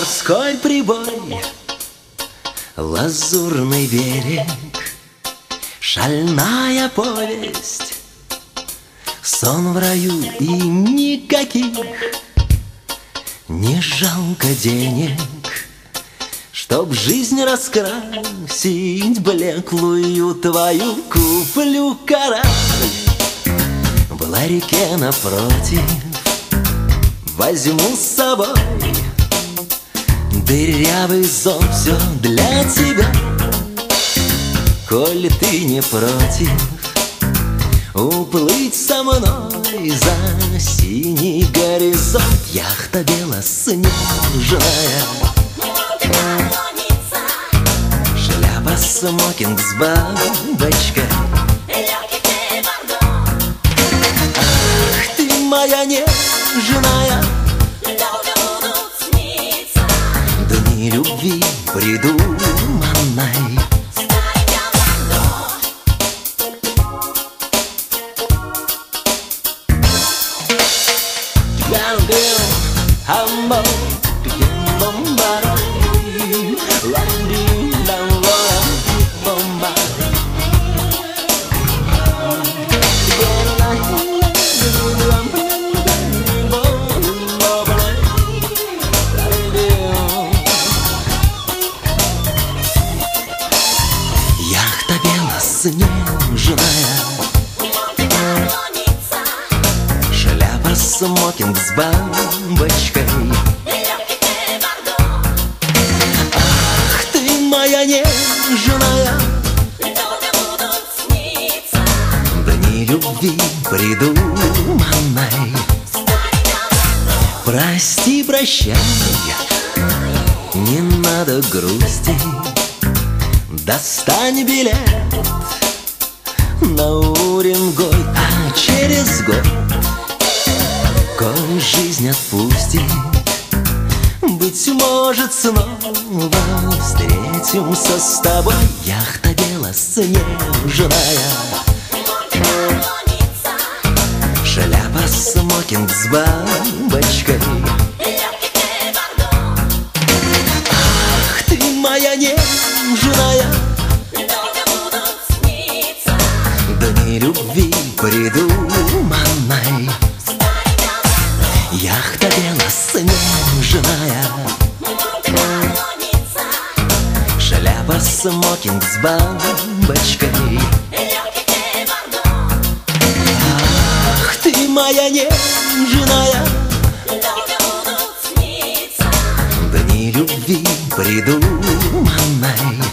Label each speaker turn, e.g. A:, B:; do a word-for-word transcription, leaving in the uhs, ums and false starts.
A: Морской прибой, лазурный берег, шальная повесть, сон в раю и никаких не жалко денег, чтоб жизнь раскрасить блеклую твою. Куплю корабль в ларике напротив, возьму с собой дырявый зонт, все для тебя. Коль ты не против уплыть со мной за синий горизонт, яхта белоснежная, шляпа смокинг с бабочкой. Ах ты моя нежная, дни любви придуманной. Яхта белоснежная, шляпа смокинг с бабочкой. Ах ты моя нежная, дни любви придуманной. Прости, прощай, не надо грусти, достань билет на Уренгой, а через год, коль жизнь отпустит, быть может, снова встретимся с тобой. Яхта белоснежная, шляпа смокинг с бабочкой. Ах ты моя нежная, дни любви придуманной. Яхта белоснежная, шляпа смокинг с бабочкой. Ах ты моя нежная, дни любви придуманной.